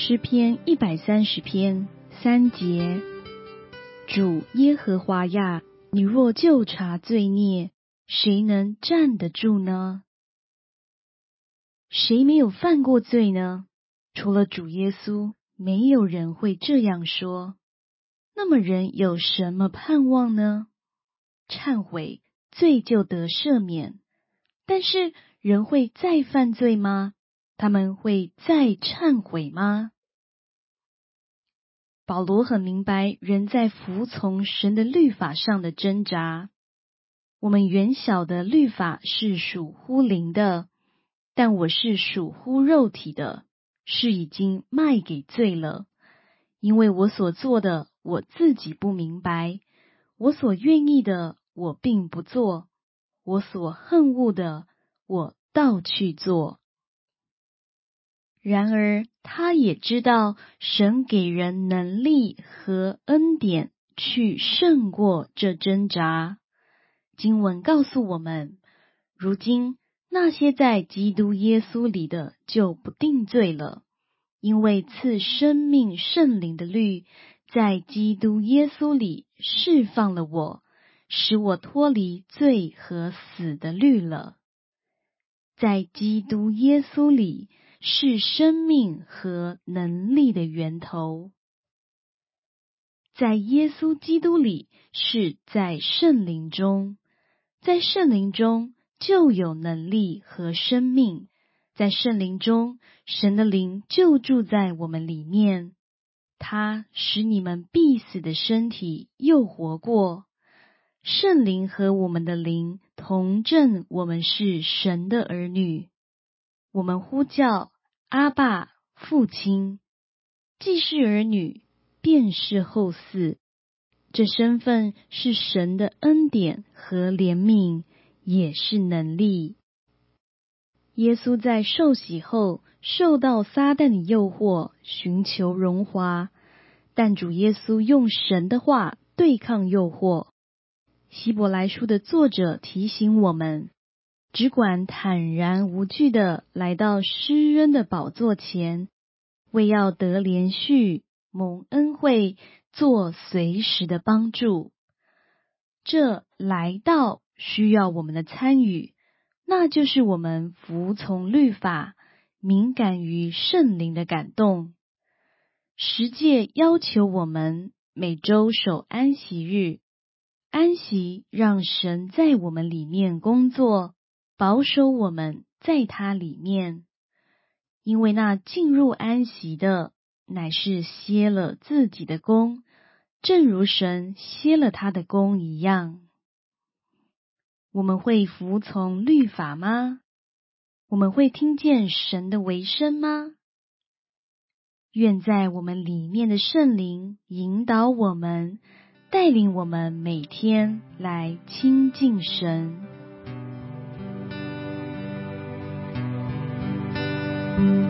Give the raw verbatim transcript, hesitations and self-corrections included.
诗篇一百三十篇三节，主耶和华呀，你若究察罪孽，谁能站得住呢？谁没有犯过罪呢？除了主耶稣，没有人会这样说。那么人有什么盼望呢？忏悔，罪就得赦免。但是人会再犯罪吗？他们会再忏悔吗？保罗很明白人在服从神的律法上的挣扎。我们原晓得律法是属乎灵的，但我是属乎肉体的，是已经卖给罪了。因为我所做的，我自己不明白；我所愿意的，我并不做；我所恨恶的，我倒去做。然而他也知道神给人能力和恩典去胜过这挣扎。经文告诉我们，如今那些在基督耶稣里的就不定罪了，因为赐生命圣灵的律在基督耶稣里释放了我，使我脱离罪和死的律了。在基督耶稣里是生命和能力的源头。在耶稣基督里是在圣灵中，在圣灵中就有能力和生命，在圣灵中，神的灵就住在我们里面，他使你们必死的身体又活过。圣灵和我们的灵同证我们是神的儿女，我们呼叫阿爸父亲，既是儿女，便是后嗣。这身份是神的恩典和怜悯，也是能力。耶稣在受洗后，受到撒旦的诱惑，寻求荣华，但主耶稣用神的话对抗诱惑。希伯来书的作者提醒我们，只管坦然无惧地来到施恩的宝座前，为要得连续蒙恩惠，做随时的帮助。这来到需要我们的参与，那就是我们服从律法，敏感于圣灵的感动。十诫要求我们每周守安息日，安息让神在我们里面工作，保守我们在他里面。因为那进入安息的，乃是歇了自己的工，正如神歇了他的工一样。我们会服从律法吗？我们会听见神的微声吗？愿在我们里面的圣灵引导我们，带领我们每天来亲近神。